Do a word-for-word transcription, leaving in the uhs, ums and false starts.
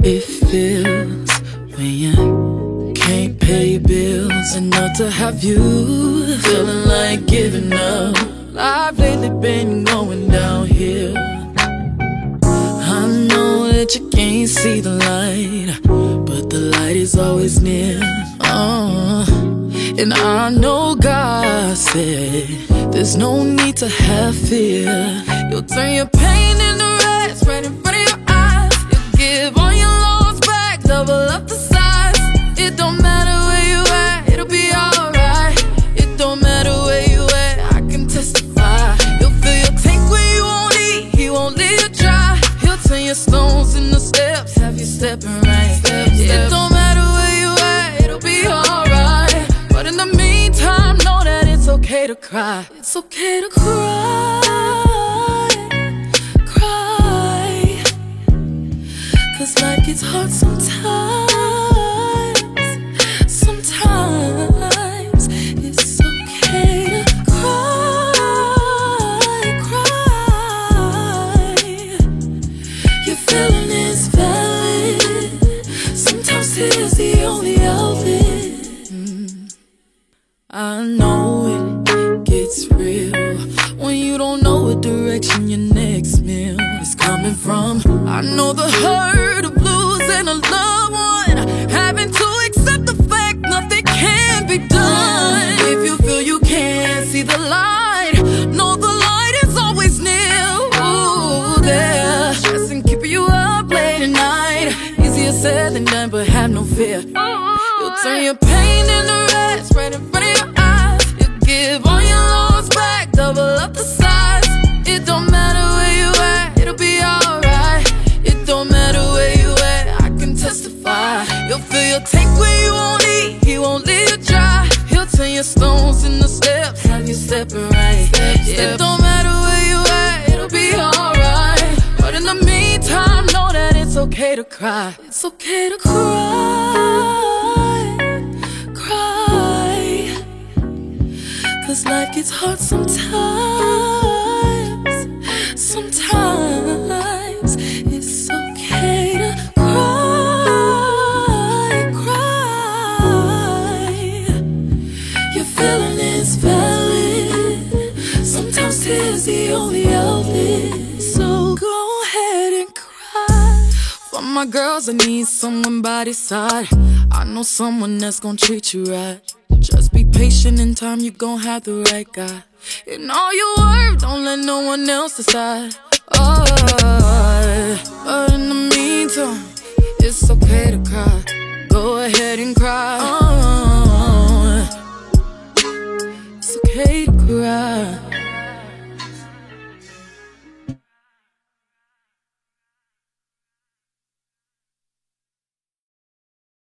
it feels when you can't pay your bills enough to have you feeling like giving up. Life lately been going downhill. I know that you can't see the light, but the light is always near. uh, And I know God said there's no need to have fear. You'll turn your pain into rest right in front of your eyes. You'll give all your loans back, double up the size. It don't matter where you at, it'll be alright. It don't matter where you at, I can testify. You'll fill your tank when you won't eat, he won't leave you dry. He'll turn your stones into steps, have you stepping right. Step, step. It don't matter where you at, it'll be alright. But in the meantime, know that it's okay to cry. It's okay to cry, cry, 'cause life gets hard sometimes. Sometimes it's okay to cry, cry. Your feeling is valid. Sometimes tears the only outlet. I know it gets real when you don't know what direction your next meal is coming from. I know the hurt of losing a loved one, having to accept the fact nothing can be done. If you feel you can't see the light, know the light is always near. Ooh, there, stressing, keeping you up late at night. Easier said than done, but have no fear. You'll turn your pain into rest right in front of your eyes. You'll give all your loans back, double up the size. It don't matter where you at, it'll be alright. It don't matter where you at, I can testify. You'll fill your tank when you won't eat, he won't leave you dry. He'll turn your stones into steps, have you stepping right. Step, step. It don't matter where you at, it'll be alright. But in the meantime, know that it's okay to cry. It's okay to cry, cry, 'cause life gets hard sometimes. Sometimes it's okay to cry, cry. Your feeling is valid. Sometimes tears the only outlet. So go ahead and cry. For my girls, I need someone by their side. I know someone that's gonna treat you right. Just be patient, in time you gon' have the right guy. And all your work, don't let no one else decide. Oh, but in the meantime, it's okay to cry. Go ahead and cry. Oh, it's okay to cry.